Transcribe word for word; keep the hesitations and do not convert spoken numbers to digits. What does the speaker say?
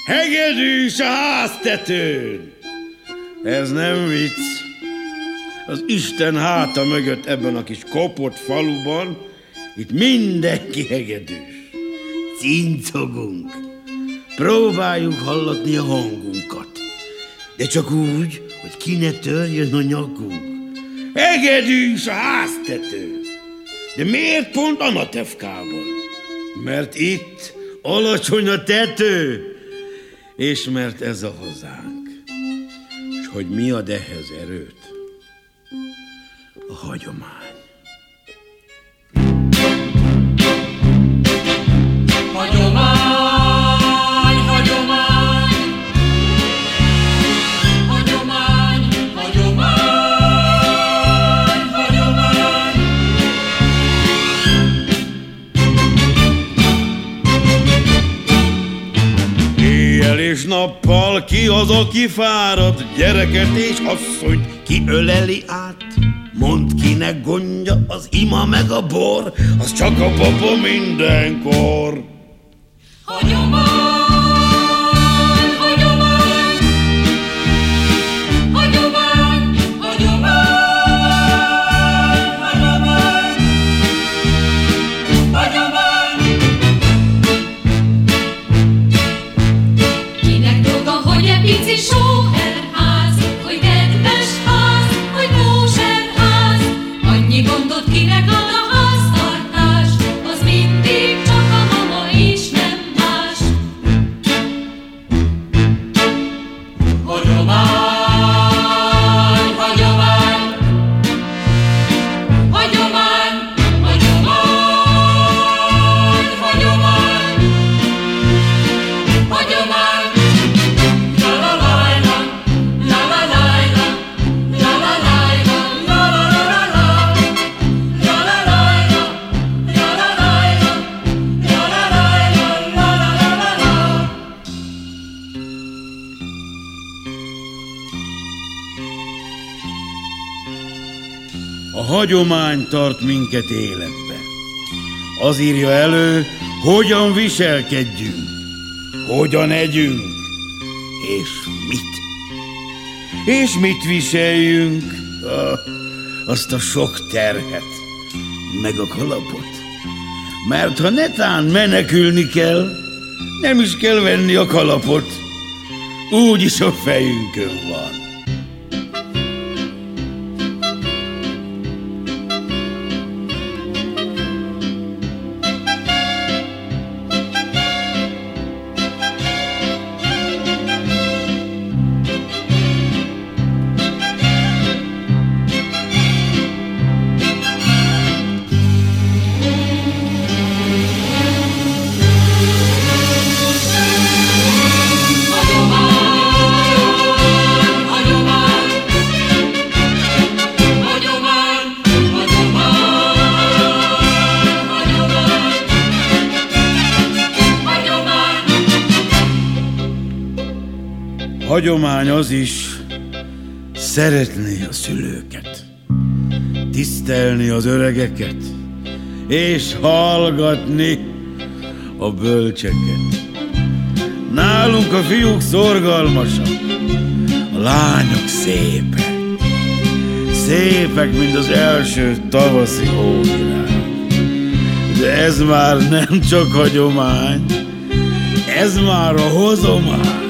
Hegedűs a háztetőn! Ez nem vicc. Az Isten háta mögött ebben a kis kopott faluban itt mindenki hegedűs. Cincogunk. Próbáljuk hallatni a hangunkat. De csak úgy, hogy ki ne törjön a nyakunk. Hegedűs a háztetőn! De miért pont Anatevkában? Mert itt alacsony a tető, és mert ez a hazánk. És hogy mi ad ehhez erőt? A hagyomány. Hagyomány, hagyomány, hagyomány, hagyomány, hagyomány. Éjjel és nappal ki az, aki fárad, gyereket és asszonyt ki öleli át. Mondd, kinek gondja az ima meg a bor, az csak a papa mindenkor. Hagyomány, hagyomány, hagyomány, hagyomány, hagyomány, hagyomány. Kinek dolga, hogy e pici sóherház, hogy kedves ház, hogy kóserház, annyi gondot kinek ad a háztartás, az mindig csak a mama is, nem más. Hagyomány, hagyomány, hagyomány, hagyomány, hagyomány, hagyomány. La la la la, la la la la, la la la la, la la la la, la la la la, la la la la, la la la la, la la la la. A hagyomány tart minket életbe. Az írja elő, hogyan viselkedjünk, hogyan együnk, és mit. És mit viseljünk? Ah, azt a sok terhet, meg a kalapot. Mert ha netán menekülni kell, nem is kell venni a kalapot. Úgyis a fejünkön van. Hagyomány az is, szeretni a szülőket, tisztelni az öregeket, és hallgatni a bölcseket. Nálunk a fiúk szorgalmasak, a lányok szépek, szépek, mint az első tavaszi hóvirág. De ez már nem csak hagyomány, ez már a hozomány.